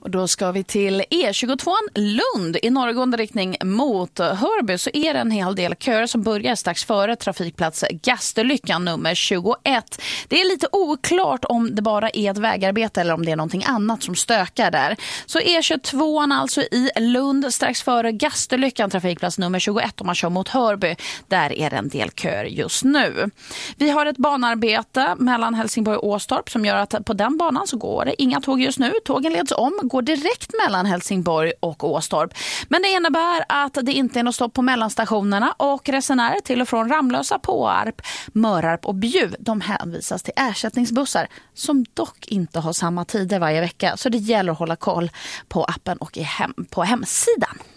Och då ska vi till E22 Lund i norrgående riktning mot Hörby, så är det en hel del köer som börjar strax före trafikplats Gasterlyckan nummer 21. Det är lite oklart om det bara är ett vägarbete eller om det är någonting annat som stökar där. Så E22 alltså i Lund strax före Gasterlyckan trafikplats nummer 21 om man kör mot Hörby. Där är det en del köer just nu. Vi har ett banarbete mellan Helsingborg och Åstorp som gör att på den banan så går det inga tåg just nu. Tågen leds om, går direkt mellan Helsingborg och Åstorp. Men det innebär att det inte är något stopp på mellanstationerna och resenärer till och från Ramlösa, Påarp, Mörarp och Bjuv, de hänvisas till ersättningsbussar som dock inte har samma tider varje vecka. Så det gäller att hålla koll på appen och på hemsidan.